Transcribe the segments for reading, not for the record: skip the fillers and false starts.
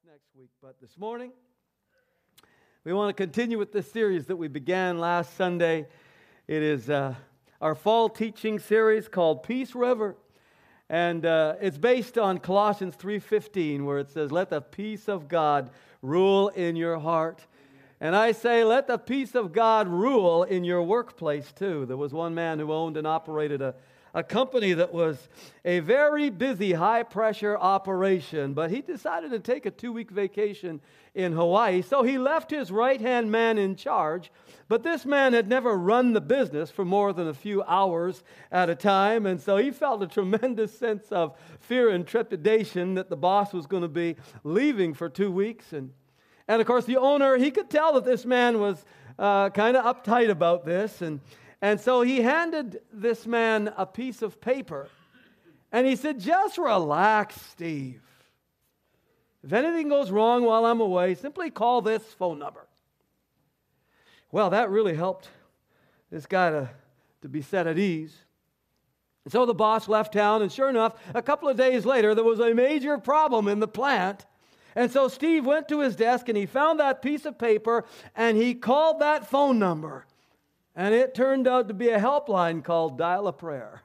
next week. But this morning, we want to continue with this series that we began last Sunday. It is our fall teaching series called Peace River. And it's based on Colossians 3:15, where it says, "Let the peace of God rule in your heart." And I say, let the peace of God rule in your workplace too. There was one man who owned and operated a company that was a very busy, high-pressure operation, but he decided to take a 2-week vacation in Hawaii, so he left his right-hand man in charge, but this man had never run the business for more than a few hours at a time, and so he felt a tremendous sense of fear and trepidation that the boss was going to be leaving for 2 weeks, and of course the owner, he could tell that this man was kind of uptight about this, and so he handed this man a piece of paper, and he said, "Just relax, Steve. If anything goes wrong while I'm away, simply call this phone number." Well, that really helped this guy to be set at ease. And so the boss left town, and sure enough, a couple of days later, there was a major problem in the plant. And so Steve went to his desk, and he found that piece of paper, and he called that phone number. And it turned out to be a helpline called Dial a Prayer.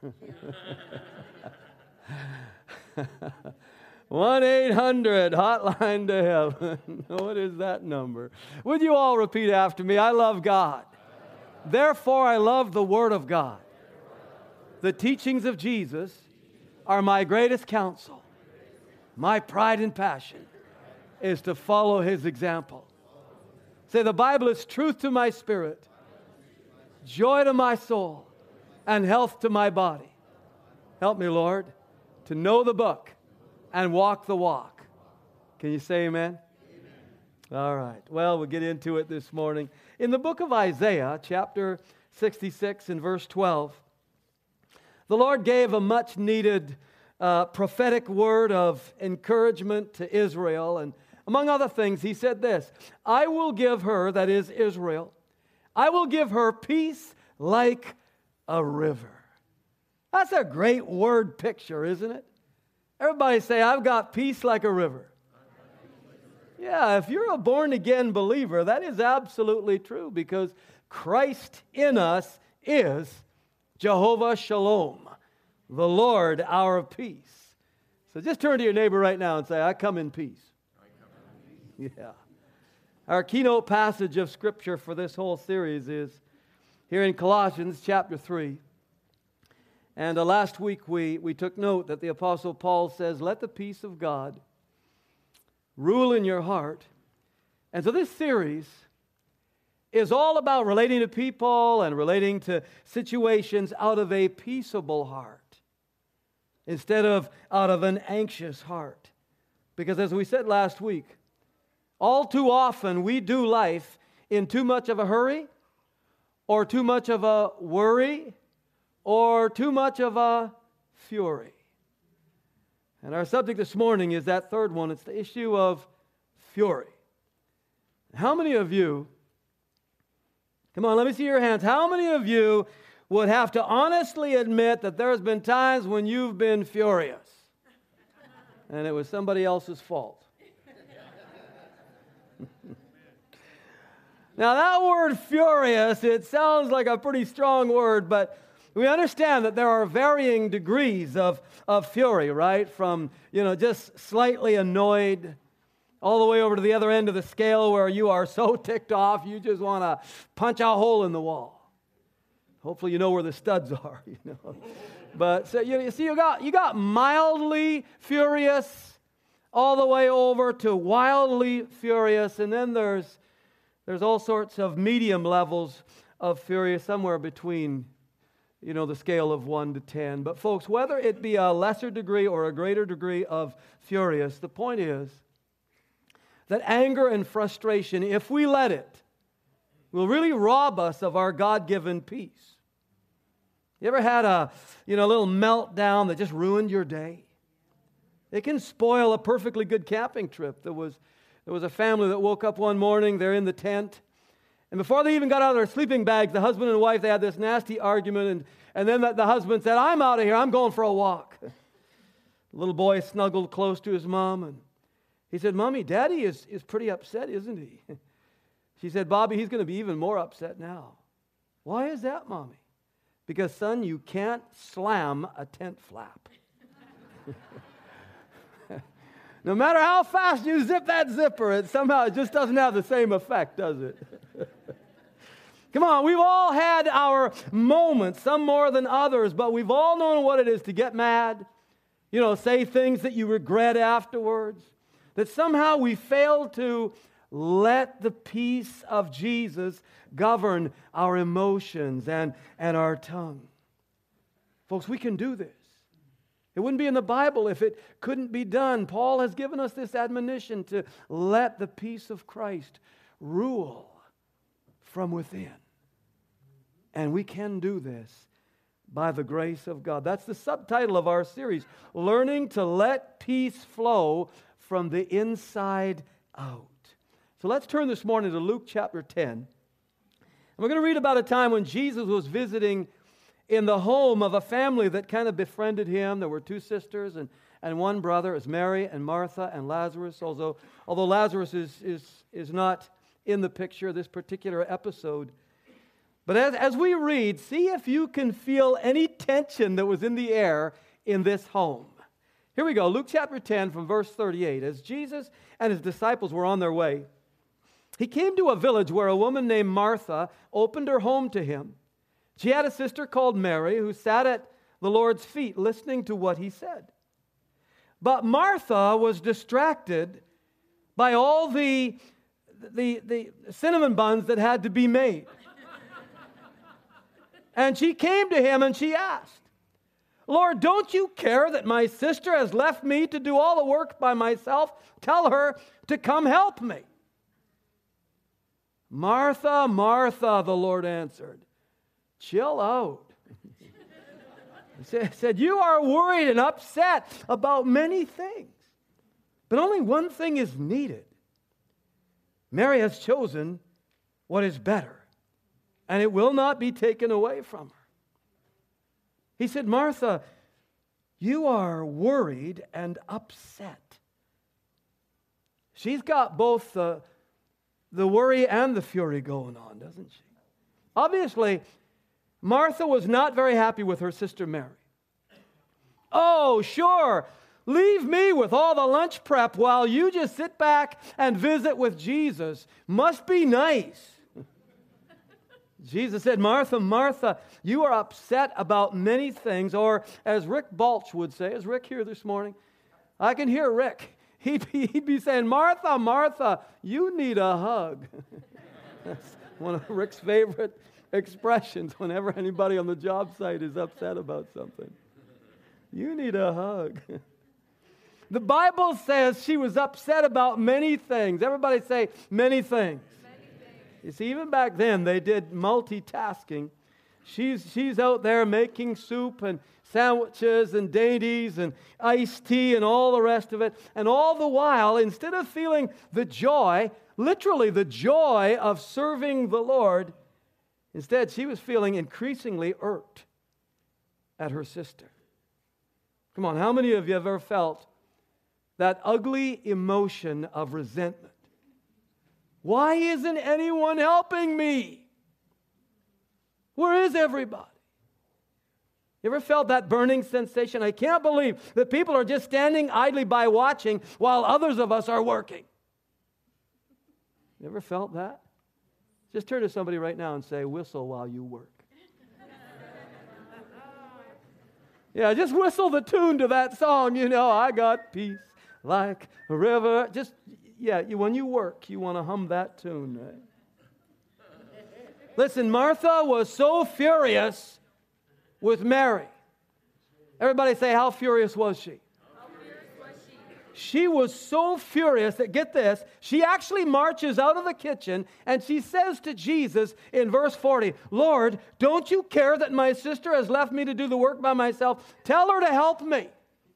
1-800 Hotline to Heaven. What is that number? Would you all repeat after me? I love God. Therefore, I love the Word of God. The teachings of Jesus are my greatest counsel. My pride and passion is to follow His example. Say, the Bible is truth to my spirit, joy to my soul, and health to my body. Help me, Lord, to know the book and walk the walk. Can you say amen? Amen. All right. Well, we'll get into it this morning. In the book of Isaiah, chapter 66 and verse 12, the Lord gave a much-needed prophetic word of encouragement to Israel. And among other things, He said this, "I will give her," that is Israel, "I will give her peace like a river." That's a great word picture, isn't it? Everybody say, "I've got peace like a river." Yeah, if you're a born-again believer, that is absolutely true, because Christ in us is Jehovah Shalom, the Lord our peace. So just turn to your neighbor right now and say, "I come in peace." Yeah. Our keynote passage of Scripture for this whole series is here in Colossians chapter 3. And last week we took note that the Apostle Paul says, "Let the peace of God rule in your heart." And so this series is all about relating to people and relating to situations out of a peaceable heart instead of out of an anxious heart. Because as we said last week, all too often we do life in too much of a hurry, or too much of a worry, or too much of a fury. And our subject this morning is that third one. It's the issue of fury. How many of you, come on, let me see your hands. How many of you would have to honestly admit that there's been times when you've been furious and it was somebody else's fault? Now that word furious, it sounds like a pretty strong word, but we understand that there are varying degrees of fury, right? From, just slightly annoyed all the way over to the other end of the scale where you are so ticked off you just want to punch a hole in the wall. Hopefully you know where the studs are, But so you see, you got mildly furious all the way over to wildly furious, and then there's all sorts of medium levels of furious, somewhere between, the scale of 1 to 10. But folks, whether it be a lesser degree or a greater degree of furious, the point is that anger and frustration, if we let it, will really rob us of our God-given peace. You ever had a little meltdown that just ruined your day? It can spoil a perfectly good camping trip. There was a family that woke up one morning, they're in the tent, and before they even got out of their sleeping bags, the husband and wife, they had this nasty argument, and then the husband said, "I'm out of here, I'm going for a walk." The little boy snuggled close to his mom, He said, Mommy, Daddy is pretty upset, isn't he? She said, Bobby, he's going to be even more upset now. Why is that, Mommy? Because, son, you can't slam a tent flap. No matter how fast you zip that zipper, it just doesn't have the same effect, does it? Come on, we've all had our moments, some more than others, but we've all known what it is to get mad, say things that you regret afterwards, that somehow we fail to let the peace of Jesus govern our emotions and our tongue. Folks, we can do this. It wouldn't be in the Bible if it couldn't be done. Paul has given us this admonition to let the peace of Christ rule from within. And we can do this by the grace of God. That's the subtitle of our series, Learning to Let Peace Flow from the Inside Out. So let's turn this morning to Luke chapter 10. And we're going to read about a time when Jesus was visiting in the home of a family that kind of befriended him. There were two sisters and one brother. It's Mary and Martha and Lazarus. Although Lazarus is not in the picture, this particular episode. But as we read, see if you can feel any tension that was in the air in this home. Here we go, Luke chapter 10 from verse 38. As Jesus and his disciples were on their way, he came to a village where a woman named Martha opened her home to him. She had a sister called Mary who sat at the Lord's feet listening to what he said. But Martha was distracted by all the cinnamon buns that had to be made. And she came to him and she asked, Lord, don't you care that my sister has left me to do all the work by myself? Tell her to come help me. Martha, Martha, the Lord answered, chill out. He said, you are worried and upset about many things, but only one thing is needed. Mary has chosen what is better, and it will not be taken away from her. He said, Martha, you are worried and upset. She's got both the worry and the fury going on, doesn't she? Obviously, Martha was not very happy with her sister Mary. Oh, sure, leave me with all the lunch prep while you just sit back and visit with Jesus. Must be nice. Jesus said, Martha, Martha, you are upset about many things. Or as Rick Balch would say, is Rick here this morning? I can hear Rick. He'd be saying, Martha, Martha, you need a hug. That's one of Rick's favorite expressions whenever anybody on the job site is upset about something. You need a hug. The Bible says she was upset about many things. Everybody say, many things. You see, even back then, they did multitasking. She's out there making soup and sandwiches and dainties and iced tea and all the rest of it. And all the while, instead of feeling the joy, literally the joy of serving the Lord, instead she was feeling increasingly irked at her sister. Come on, how many of you have ever felt that ugly emotion of resentment? Why isn't anyone helping me? Where is everybody? You ever felt that burning sensation? I can't believe that people are just standing idly by watching while others of us are working. You ever felt that? Just turn to somebody right now and say, whistle while you work. Yeah, just whistle the tune to that song, I got peace like a river. Just, when you work, you want to hum that tune, right? Listen, Martha was so furious with Mary. Everybody say, how furious was she? She was so furious that, get this, she actually marches out of the kitchen and she says to Jesus in verse 40, Lord, don't you care that my sister has left me to do the work by myself? Tell her to help me.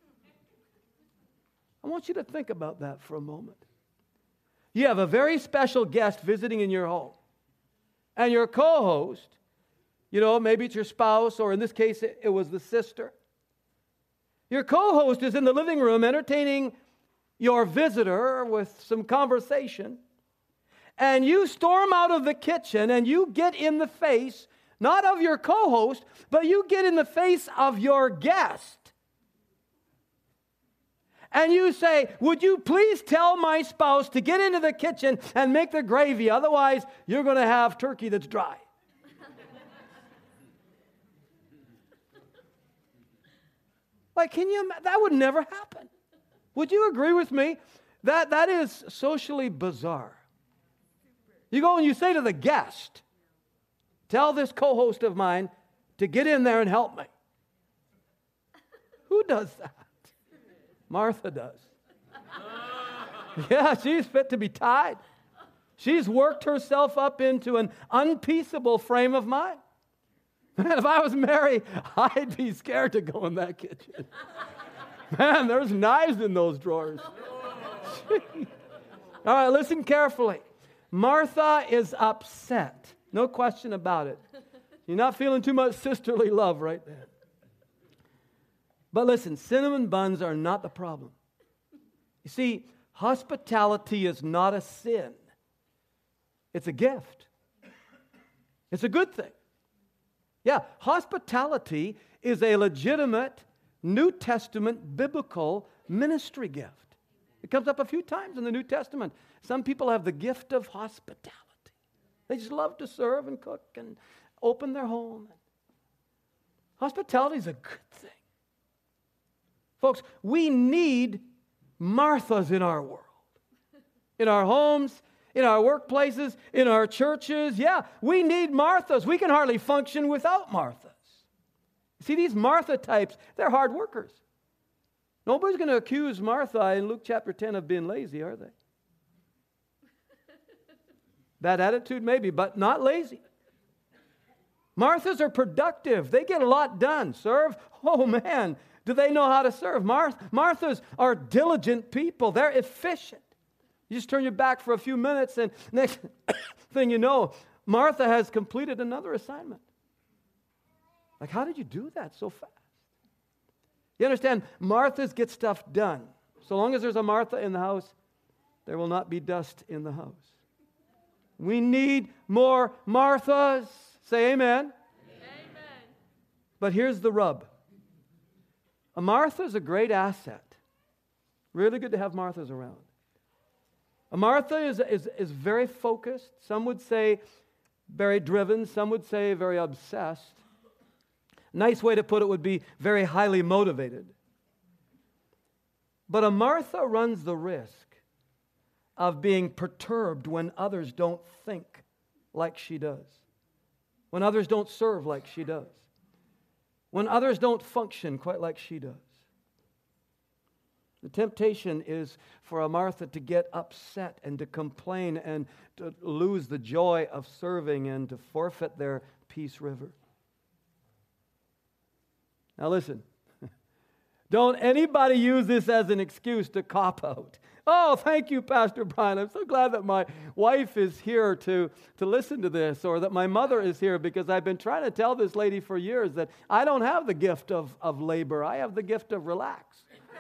I want you to think about that for a moment. You have a very special guest visiting in your home. And your co-host, maybe it's your spouse, or in this case, it was the sister. Your co-host is in the living room entertaining your visitor with some conversation, and you storm out of the kitchen and you get in the face, not of your co-host, but you get in the face of your guest. And you say, would you please tell my spouse to get into the kitchen and make the gravy, otherwise you're going to have turkey that's dry. Like, that would never happen. Would you agree with me? That is socially bizarre. You go and you say to the guest, tell this co-host of mine to get in there and help me. Who does that? Martha does. Yeah, she's fit to be tied. She's worked herself up into an unpeaceable frame of mind. Man, if I was Mary, I'd be scared to go in that kitchen. Man, there's knives in those drawers. All right, listen carefully. Martha is upset. No question about it. You're not feeling too much sisterly love right there. But listen, cinnamon buns are not the problem. You see, hospitality is not a sin. It's a gift. It's a good thing. Yeah, hospitality is a legitimate New Testament biblical ministry gift. It comes up a few times in the New Testament. Some people have the gift of hospitality. They just love to serve and cook and open their home. Hospitality is a good thing. Folks, we need Marthas in our world, in our homes, in our workplaces, in our churches. Yeah, we need Marthas. We can hardly function without Marthas. See, these Martha types, they're hard workers. Nobody's going to accuse Martha in Luke chapter 10 of being lazy, are they? Bad attitude maybe, but not lazy. Marthas are productive. They get a lot done. Serve? Oh, man. Do they know how to serve? Marthas are diligent people. They're efficient. You just turn your back for a few minutes, and next thing you know, Martha has completed another assignment. Like, how did you do that so fast? You understand, Marthas get stuff done. So long as there's a Martha in the house, there will not be dust in the house. We need more Marthas. Say amen. Amen. But here's the rub. A Martha is a great asset. Really good to have Marthas around. A Martha is very focused. Some would say very driven. Some would say very obsessed. Nice way to put it would be very highly motivated. But a Martha runs the risk of being perturbed when others don't think like she does. When others don't serve like she does. When others don't function quite like she does. The temptation is for a Martha to get upset and to complain and to lose the joy of serving and to forfeit their peace river. Now listen, don't anybody use this as an excuse to cop out. Oh, thank you, Pastor Brian. I'm so glad that my wife is here to listen to this, or that my mother is here, because I've been trying to tell this lady for years that I don't have the gift of labor. I have the gift of relax.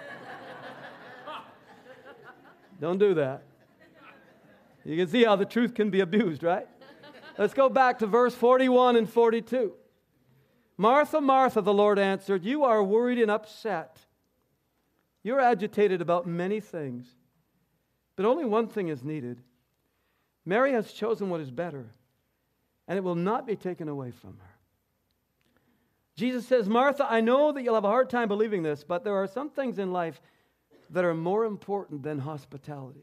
Don't do that. You can see how the truth can be abused, right? Let's go back to verse 41 and 42. Martha, Martha, the Lord answered, you are worried and upset. You're agitated about many things, but only one thing is needed. Mary has chosen what is better, and it will not be taken away from her. Jesus says, Martha, I know that you'll have a hard time believing this, but there are some things in life that are more important than hospitality.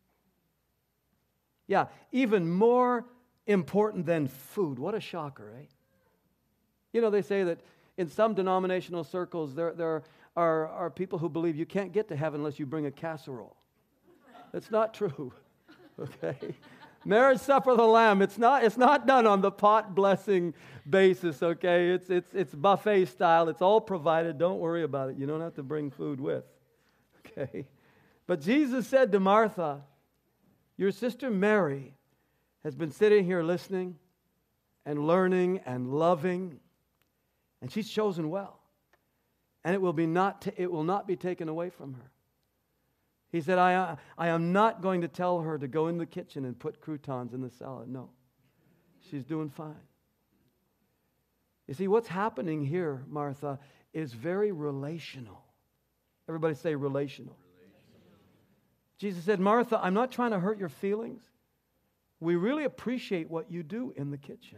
Yeah, even more important than food. What a shocker, eh? You know, they say that in some denominational circles, there are people who believe you can't get to heaven unless you bring a casserole. That's not true, okay? Marriage supper of the Lamb, it's not done on the pot blessing basis, okay? It's buffet style. It's all provided. Don't worry about it. You don't have to bring food with, okay? But Jesus said to Martha, your sister Mary has been sitting here listening and learning and loving, and she's chosen well. And it will not be taken away from her. He said, I am not going to tell her to go in the kitchen and put croutons in the salad. No, she's doing fine. You see, what's happening here, Martha, is very relational. Everybody say relational. Jesus said, Martha, I'm not trying to hurt your feelings. We really appreciate what you do in the kitchen.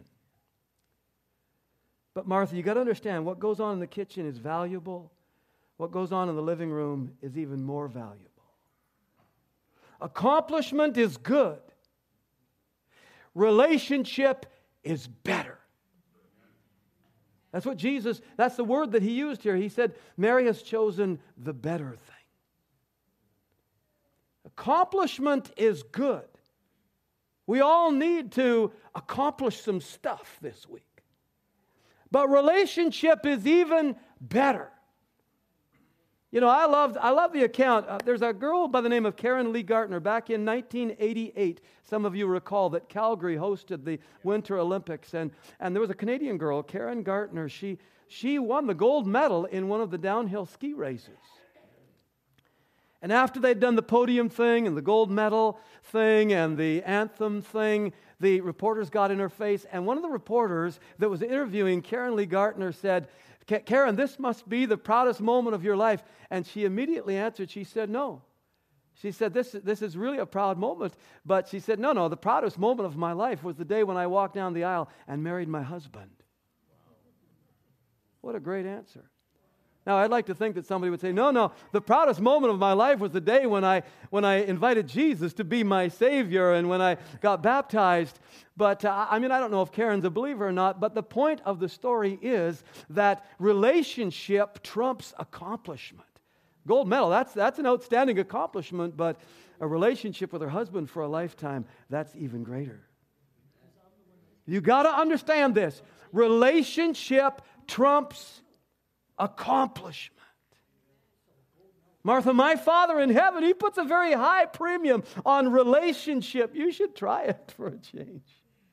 But Martha, you got to understand, what goes on in the kitchen is valuable. What goes on in the living room is even more valuable. Accomplishment is good. Relationship is better. That's the word that he used here. He said, Mary has chosen the better thing. Accomplishment is good. We all need to accomplish some stuff this week. But relationship is even better. You know, I love the account. There's a girl by the name of Karen Lee Gartner back in 1988. Some of you recall that Calgary hosted the Winter Olympics. And there was a Canadian girl, Karen Gartner. She won the gold medal in one of the downhill ski races. And after they'd done the podium thing and the gold medal thing and the anthem thing, the reporters got in her face. And one of the reporters that was interviewing Karen Lee Gartner said, Karen, this must be the proudest moment of your life. And she immediately answered, she said, no. She said, this is really a proud moment. But she said, no, the proudest moment of my life was the day when I walked down the aisle and married my husband. What a great answer. Now, I'd like to think that somebody would say, no, the proudest moment of my life was the day when I invited Jesus to be my Savior and when I got baptized. But, I don't know if Karen's a believer or not, but the point of the story is that relationship trumps accomplishment. Gold medal, that's an outstanding accomplishment, but a relationship with her husband for a lifetime, that's even greater. You got to understand this. Relationship trumps accomplishment. Martha, my Father in heaven, He puts a very high premium on relationship. You should try it for a change.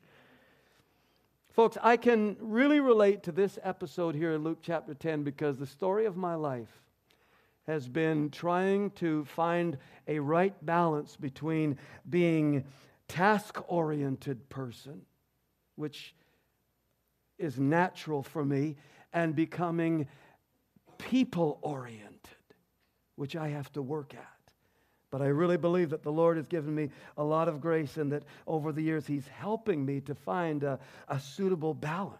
Folks, I can really relate to this episode here in Luke chapter 10 because the story of my life has been trying to find a right balance between being task-oriented person, which is natural for me, and becoming people-oriented, which I have to work at. But I really believe that the Lord has given me a lot of grace and that over the years He's helping me to find a suitable balance.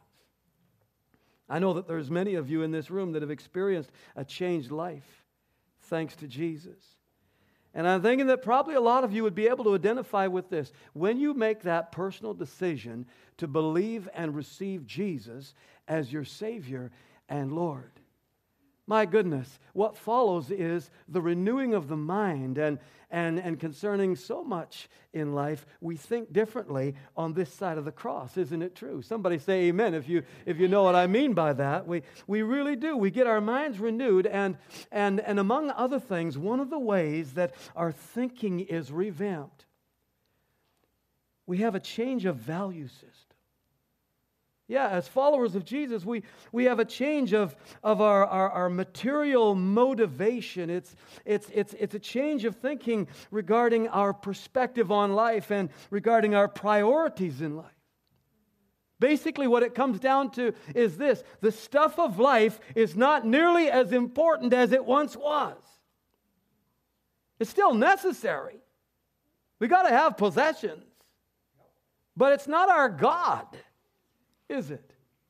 I know that there's many of you in this room that have experienced a changed life thanks to Jesus. And I'm thinking that probably a lot of you would be able to identify with this. When you make that personal decision to believe and receive Jesus as your Savior and Lord, my goodness, what follows is the renewing of the mind, and concerning so much in life, we think differently on this side of the cross. Isn't it true? Somebody say amen if you know what I mean by that. We really do. We get our minds renewed, and among other things, one of the ways that our thinking is revamped, we have a change of value system. Yeah, as followers of Jesus, we have a change of our material motivation. It's a change of thinking regarding our perspective on life and regarding our priorities in life. Basically, what it comes down to is this: the stuff of life is not nearly as important as it once was. It's still necessary. We got to have possessions, but it's not our God. Is it?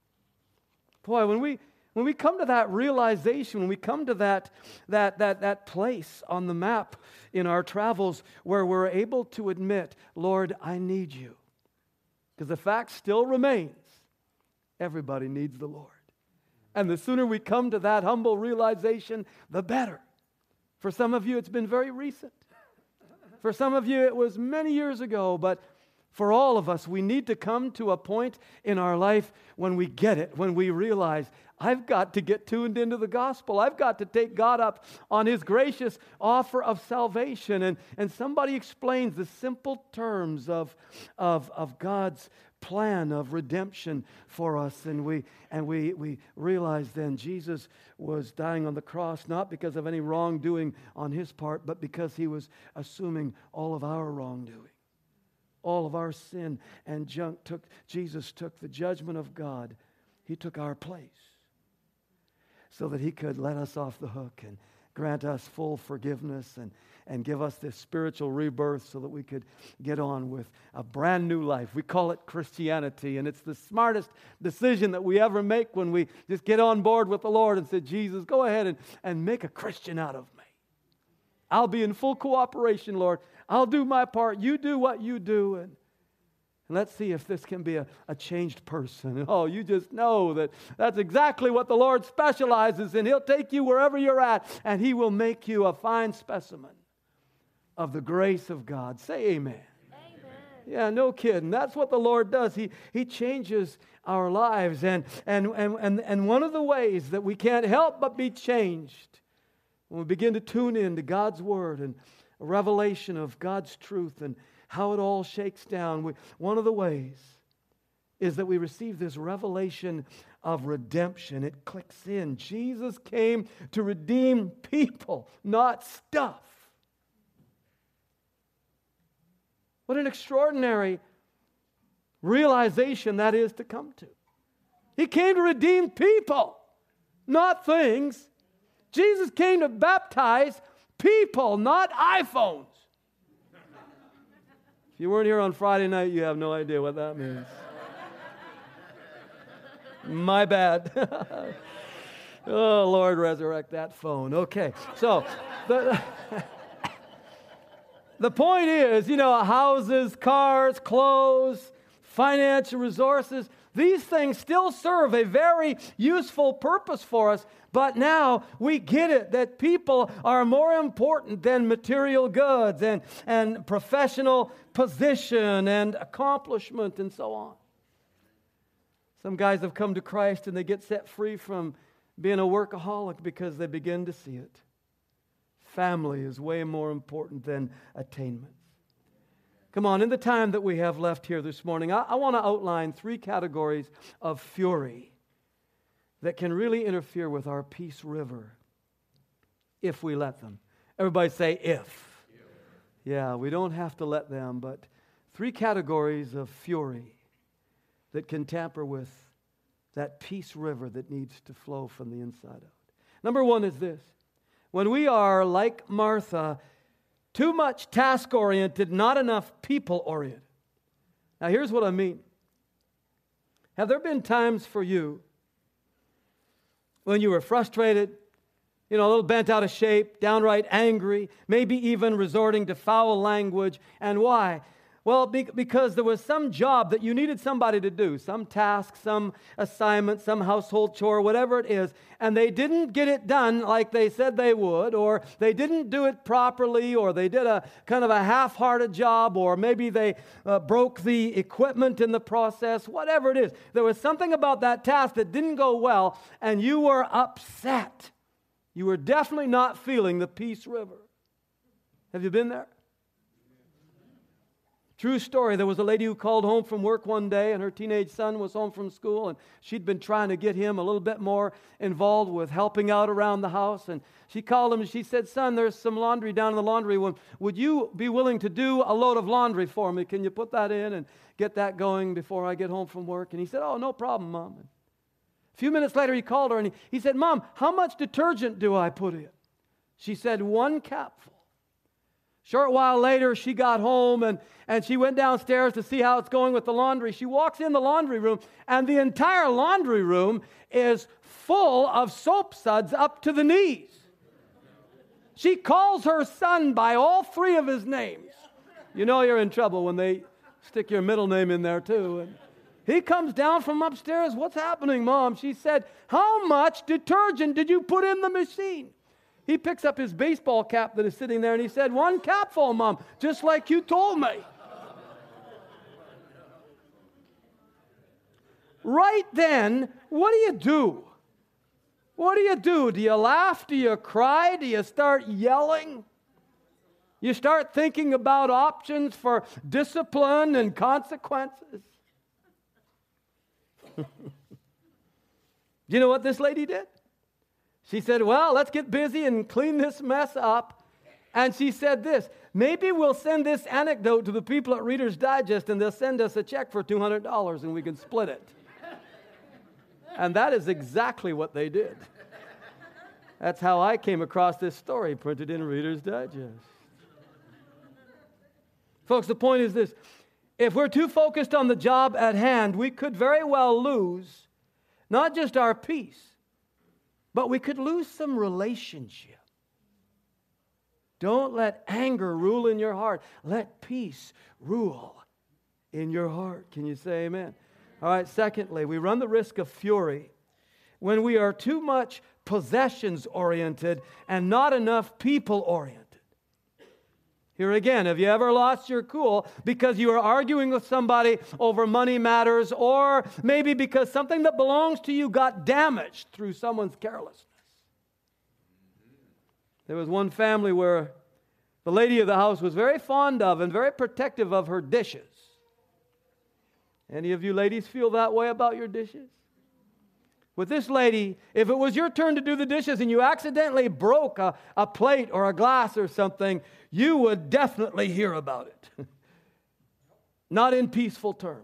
Boy, when we come to that realization, when we come to that place on the map in our travels where we're able to admit, Lord, I need you. Because the fact still remains, everybody needs the Lord. And the sooner we come to that humble realization, the better. For some of you, it's been very recent. For some of you, it was many years ago, but for all of us, we need to come to a point in our life when we get it, when we realize, I've got to get tuned into the gospel. I've got to take God up on His gracious offer of salvation. And somebody explains the simple terms of God's plan of redemption for us. And we realize then Jesus was dying on the cross not because of any wrongdoing on His part, but because He was assuming all of our wrongdoing. All of our sin and junk Jesus took the judgment of God. He took our place so that He could let us off the hook and grant us full forgiveness and give us this spiritual rebirth so that we could get on with a brand new life. We call it Christianity, and it's the smartest decision that we ever make when we just get on board with the Lord and say, Jesus, go ahead and make a Christian out of me. I'll be in full cooperation, Lord. I'll do my part. You do what you do. And let's see if this can be a changed person. Oh, you just know that that's exactly what the Lord specializes in. He'll take you wherever you're at, and He will make you a fine specimen of the grace of God. Say amen. Amen. Yeah, no kidding. That's what the Lord does. He changes our lives. And one of the ways that we can't help but be changed when we begin to tune in to God's Word and a revelation of God's truth and how it all shakes down. One of the ways is that we receive this revelation of redemption. It clicks in. Jesus came to redeem people, not stuff. What an extraordinary realization that is to come to. He came to redeem people, not things. Jesus came to baptize people, not iPhones. If you weren't here on Friday night, you have no idea what that means. My bad. Oh, Lord, resurrect that phone. Okay, so the point is, houses, cars, clothes, financial resources, these things still serve a very useful purpose for us. But now we get it that people are more important than material goods and professional position and accomplishment and so on. Some guys have come to Christ and they get set free from being a workaholic because they begin to see it. Family is way more important than attainments. Come on, in the time that we have left here this morning, I want to outline 3 categories of fury that can really interfere with our peace river if we let them. Everybody say if. Yeah, we don't have to let them, but 3 categories of fury that can tamper with that peace river that needs to flow from the inside out. Number 1 is this. When we are, like Martha, too much task-oriented, not enough people-oriented. Now, here's what I mean. Have there been times for you when you were frustrated, a little bent out of shape, downright angry, maybe even resorting to foul language? And why? Well, because there was some job that you needed somebody to do, some task, some assignment, some household chore, whatever it is, and they didn't get it done like they said they would, or they didn't do it properly, or they did a kind of a half-hearted job, or maybe they broke the equipment in the process, whatever it is. There was something about that task that didn't go well, and you were upset. You were definitely not feeling the peace river. Have you been there? True story. There was a lady who called home from work one day, and her teenage son was home from school, and she'd been trying to get him a little bit more involved with helping out around the house. And she called him and she said, "Son, there's some laundry down in the laundry room. Would you be willing to do a load of laundry for me? Can you put that in and get that going before I get home from work?" And he said, "Oh, no problem, Mom." And a few minutes later, he called her and he said, "Mom, how much detergent do I put in?" She said, "1 capful." Short while later, she got home and she went downstairs to see how it's going with the laundry. She walks in the laundry room, and the entire laundry room is full of soap suds up to the knees. She calls her son by all 3 of his names. You know you're in trouble when they stick your middle name in there too. And he comes down from upstairs. "What's happening, Mom?" She said, "How much detergent did you put in the machine?" He picks up his baseball cap that is sitting there and he said, "1 capful, Mom, just like you told me." Right then, what do? What do? Do you laugh? Do you cry? Do you start yelling? You start thinking about options for discipline and consequences. Do you know what this lady did? She said, well, let's get busy and clean this mess up. And she said this, maybe we'll send this anecdote to the people at Reader's Digest and they'll send us a check for $200 and we can split it. And that is exactly what they did. That's how I came across this story printed in Reader's Digest. Folks, the point is this. If we're too focused on the job at hand, we could very well lose not just our peace, but we could lose some relationship. Don't let anger rule in your heart. Let peace rule in your heart. Can you say amen? All right, secondly, we run the risk of fury when we are too much possessions-oriented and not enough people-oriented. Here again, have you ever lost your cool because you are arguing with somebody over money matters, or maybe because something that belongs to you got damaged through someone's carelessness? There was one family where the lady of the house was very fond of and very protective of her dishes. Any of you ladies feel that way about your dishes? With this lady, if it was your turn to do the dishes and you accidentally broke a plate or a glass or something, you would definitely hear about it. Not in peaceful terms.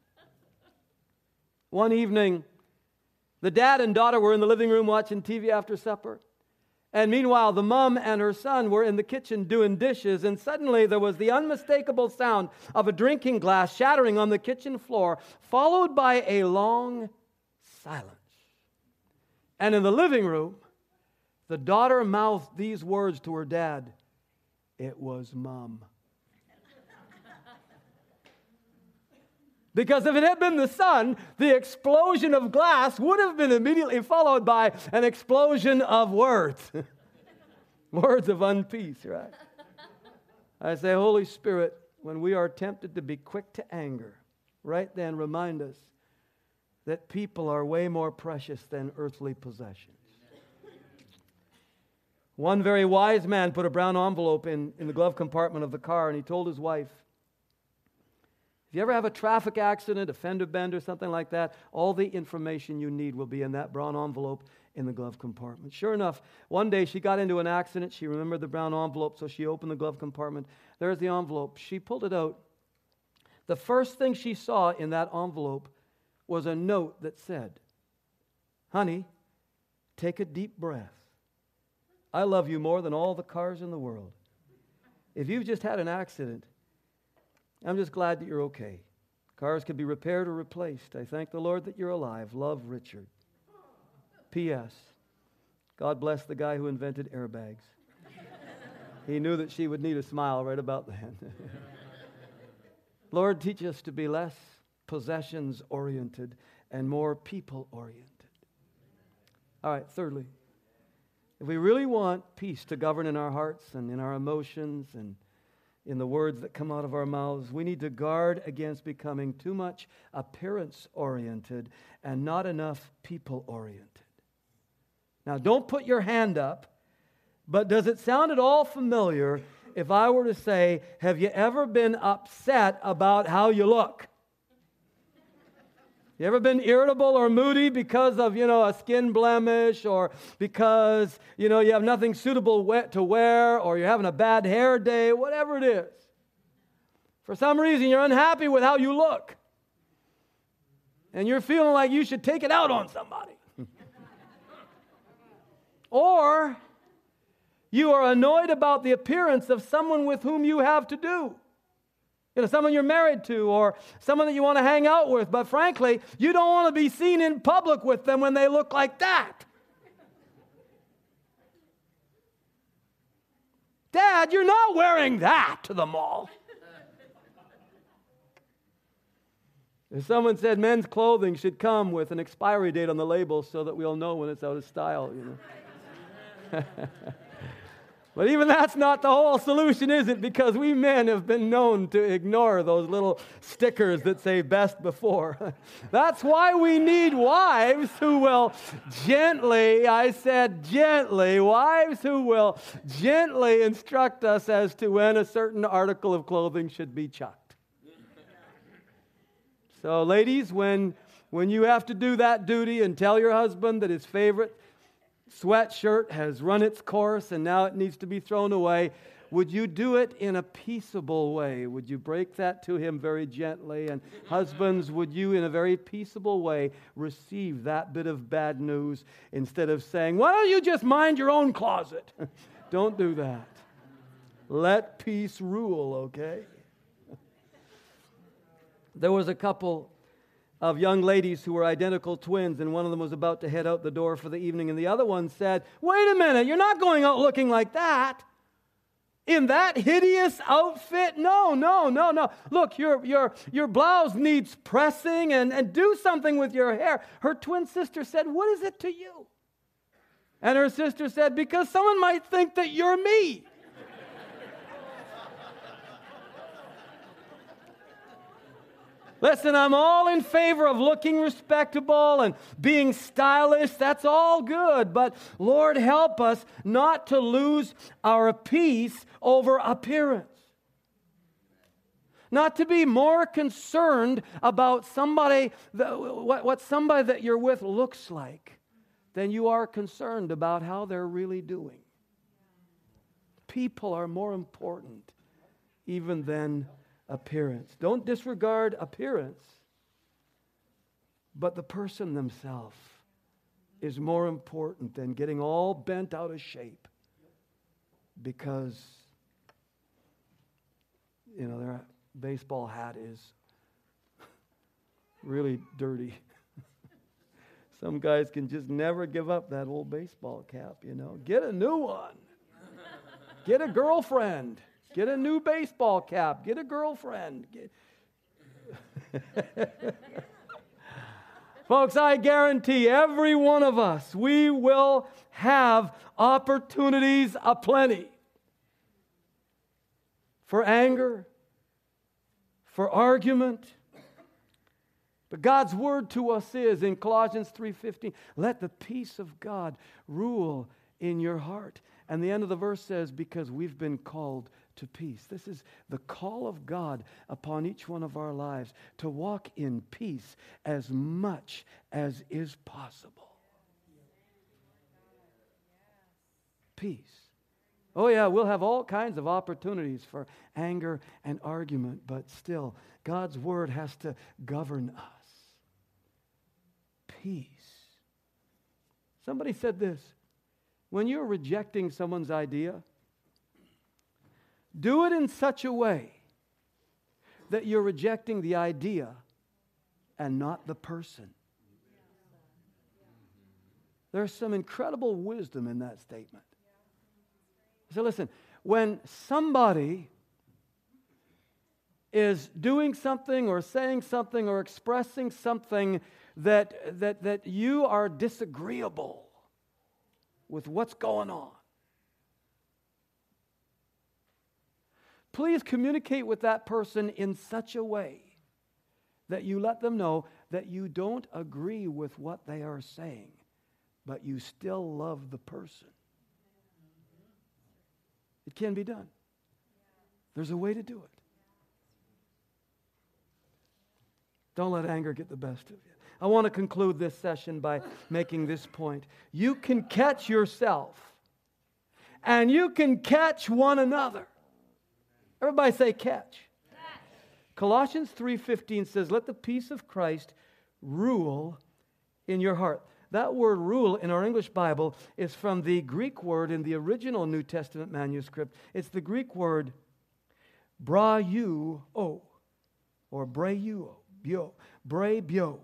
One evening, the dad and daughter were in the living room watching TV after supper. And meanwhile, the mom and her son were in the kitchen doing dishes, and suddenly there was the unmistakable sound of a drinking glass shattering on the kitchen floor, followed by a long silence. And in the living room, the daughter mouthed these words to her dad, "It was Mom." Because if it had been the son, the explosion of glass would have been immediately followed by an explosion of words. Words of unpeace, right? I say, Holy Spirit, when we are tempted to be quick to anger, right then remind us that people are way more precious than earthly possessions. One very wise man put a brown envelope in the glove compartment of the car, and he told his wife, if you ever have a traffic accident, a fender bender, something like that, all the information you need will be in that brown envelope in the glove compartment. Sure enough, one day she got into an accident. She remembered the brown envelope, so she opened the glove compartment. There's the envelope. She pulled it out. The first thing she saw in that envelope was a note that said, "Honey, take a deep breath. I love you more than all the cars in the world. If you've just had an accident, I'm just glad that you're okay. Cars can be repaired or replaced. I thank the Lord that you're alive. Love, Richard. P.S. God bless the guy who invented airbags. He knew that she would need a smile right about then." Lord, teach us to be less possessions-oriented and more people-oriented. All right, thirdly, if we really want peace to govern in our hearts and in our emotions and in the words that come out of our mouths, we need to guard against becoming too much appearance-oriented and not enough people-oriented. Now, don't put your hand up, but does it sound at all familiar if I were to say, have you ever been upset about how you look? You ever been irritable or moody because of, a skin blemish, or because, you have nothing suitable to wear, or you're having a bad hair day, whatever it is. For some reason, you're unhappy with how you look. And you're feeling like you should take it out on somebody. Or you are annoyed about the appearance of someone with whom you have to do. Someone you're married to, or someone that you want to hang out with, but frankly, you don't want to be seen in public with them when they look like that. Dad, you're not wearing that to the mall. If someone said men's clothing should come with an expiry date on the label so that we'll know when it's out of style, But even that's not the whole solution, is it? Because we men have been known to ignore those little stickers that say best before. That's why we need wives who will gently, I said gently, wives who will gently instruct us as to when a certain article of clothing should be chucked. So ladies, when you have to do that duty and tell your husband that his favorite sweatshirt has run its course and now it needs to be thrown away, would you do it in a peaceable way? Would you break that to him very gently? And husbands, would you in a very peaceable way receive that bit of bad news instead of saying, why don't you just mind your own closet? Don't do that. Let peace rule, okay? There was a couple of young ladies who were identical twins, and one of them was about to head out the door for the evening, and the other one said, wait a minute, you're not going out looking like that. In that hideous outfit? No. Look, your blouse needs pressing, and do something with your hair. Her twin sister said, what is it to you? And her sister said, because someone might think that you're me. Listen, I'm all in favor of looking respectable and being stylish. That's all good. But Lord, help us not to lose our peace over appearance. Not to be more concerned about what somebody that you're with looks like than you are concerned about how they're really doing. People are more important even than appearance. Don't disregard appearance, but the person themselves is more important than getting all bent out of shape because, their baseball hat is really dirty. Some guys can just never give up that old baseball cap, Get a new one. Get a girlfriend. Get a new baseball cap. Get a girlfriend. Folks, I guarantee every one of us, we will have opportunities aplenty for anger, for argument. But God's word to us is in Colossians 3:15, let the peace of God rule in your heart. And the end of the verse says, because we've been called to peace. This is the call of God upon each one of our lives to walk in peace as much as is possible. Peace. Oh yeah, we'll have all kinds of opportunities for anger and argument, but still, God's word has to govern us. Peace. Somebody said this, when you're rejecting someone's idea, do it in such a way that you're rejecting the idea and not the person. There's some incredible wisdom in that statement. So listen, when somebody is doing something or saying something or expressing something that you are disagreeable with what's going on, please communicate with that person in such a way that you let them know that you don't agree with what they are saying, but you still love the person. It can be done. There's a way to do it. Don't let anger get the best of you. I want to conclude this session by making this point. You can catch yourself, and you can catch one another. Everybody say catch. Colossians 3:15 says, let the peace of Christ rule in your heart. That word rule in our English Bible is from the Greek word in the original New Testament manuscript. It's the Greek word braiuo, or braibio.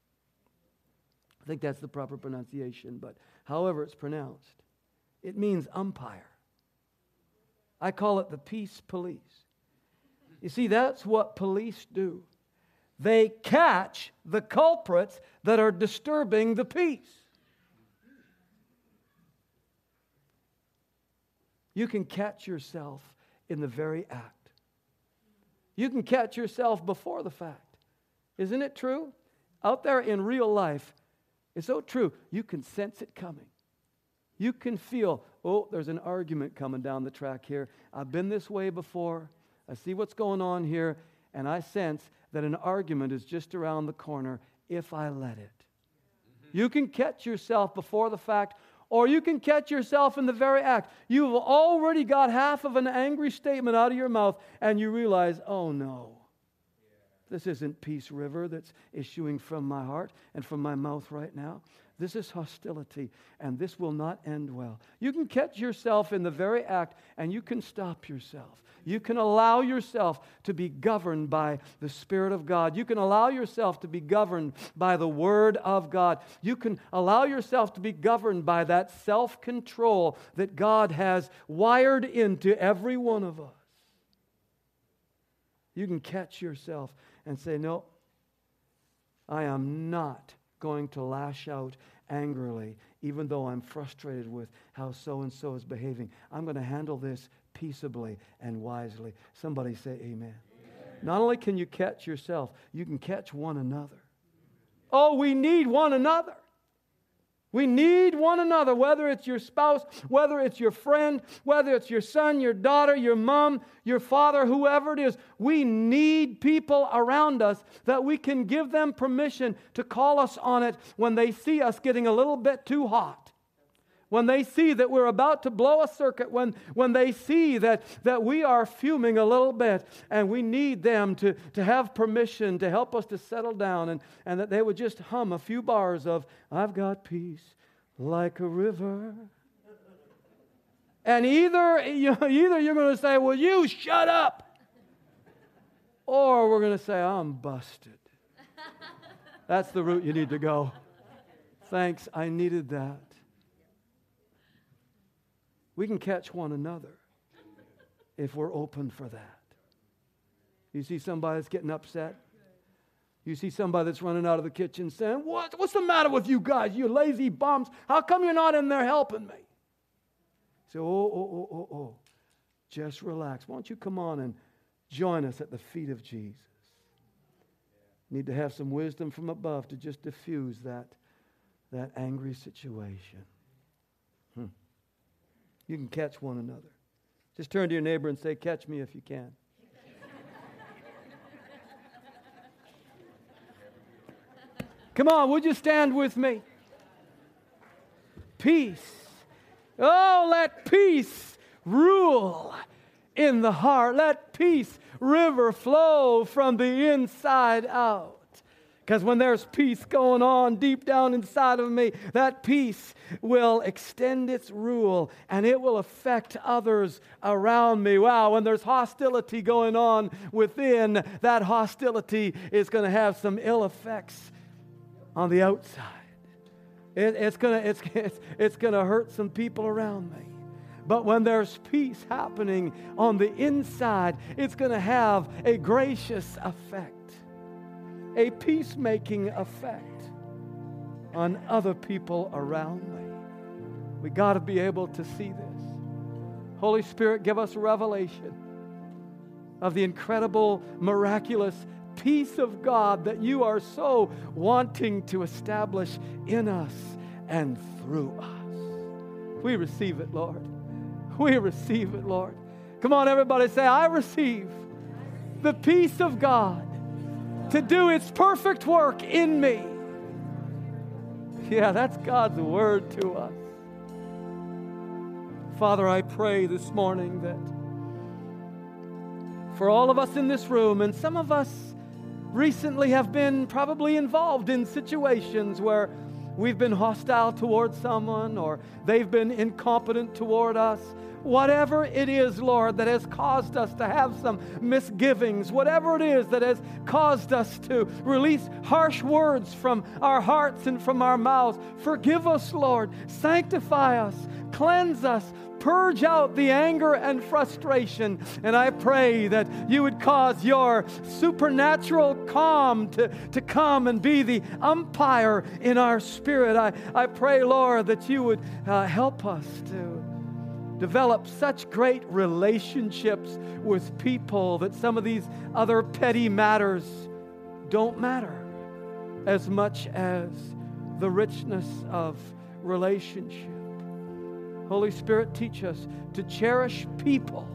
I think that's the proper pronunciation, but however it's pronounced, it means umpire. I call it the peace police. You see, that's what police do. They catch the culprits that are disturbing the peace. You can catch yourself in the very act. You can catch yourself before the fact. Isn't it true? Out there in real life, it's so true. You can sense it coming. You can feel, oh, there's an argument coming down the track here. I've been this way before. I see what's going on here, and I sense that an argument is just around the corner if I let it. You can catch yourself before the fact, or you can catch yourself in the very act. You've already got half of an angry statement out of your mouth, and you realize, oh no, this isn't Peace River that's issuing from my heart and from my mouth right now. This is hostility, and this will not end well. You can catch yourself in the very act, and you can stop yourself. You can allow yourself to be governed by the Spirit of God. You can allow yourself to be governed by the Word of God. You can allow yourself to be governed by that self-control that God has wired into every one of us. You can catch yourself and say, no, I am not going to lash out angrily, even though I'm frustrated with how so-and-so is behaving. I'm going to handle this peaceably and wisely. Somebody say amen. Amen. Not only can you catch yourself, you can catch one another. Oh, we need one another. We need one another, whether it's your spouse, whether it's your friend, whether it's your son, your daughter, your mom, your father, whoever it is. We need people around us that we can give them permission to call us on it when they see us getting a little bit too hot. When they see that we're about to blow a circuit, when they see that we are fuming a little bit, and we need them to have permission to help us to settle down, and that they would just hum a few bars of, I've got peace like a river. And either you're going to say, well, you shut up, or we're going to say, I'm busted. That's the route you need to go. Thanks, I needed that. We can catch one another if we're open for that. You see somebody that's getting upset? You see somebody that's running out of the kitchen saying, what's the matter with you guys, you lazy bums? How come you're not in there helping me? So, oh. Just relax. Why don't you come on and join us at the feet of Jesus? Need to have some wisdom from above to just diffuse that angry situation. You can catch one another. Just turn to your neighbor and say, catch me if you can. Come on, would you stand with me? Peace. Oh, let peace rule in the heart. Let peace river flow from the inside out. Because when there's peace going on deep down inside of me, that peace will extend its rule and it will affect others around me. Wow, when there's hostility going on within, that hostility is going to have some ill effects on the outside. It's going to hurt some people around me. But when there's peace happening on the inside, it's going to have a gracious effect. A peacemaking effect on other people around me. We got to be able to see this. Holy Spirit, give us revelation of the incredible, miraculous peace of God that you are so wanting to establish in us and through us. We receive it, Lord. We receive it, Lord. Come on, everybody, say, I receive the peace of God to do its perfect work in me. Yeah, that's God's word to us. Father, I pray this morning that for all of us in this room, and some of us recently have been probably involved in situations where we've been hostile toward someone or they've been incompetent toward us. Whatever it is, Lord, that has caused us to have some misgivings, whatever it is that has caused us to release harsh words from our hearts and from our mouths, forgive us, Lord. Sanctify us, cleanse us, purge out the anger and frustration. And I pray that you would cause your supernatural calm to come and be the umpire in our spirit. I pray, Lord, that you would help us to develop such great relationships with people that some of these other petty matters don't matter as much as the richness of relationship. Holy Spirit, teach us to cherish people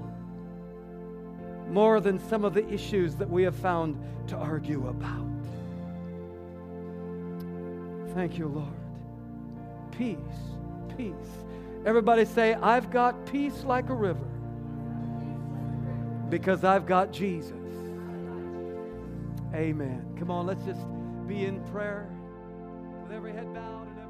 more than some of the issues that we have found to argue about. Thank you, Lord. Peace, peace. Everybody say, I've got peace like a river because I've got Jesus. Amen. Come on, let's just be in prayer with every head bowed and every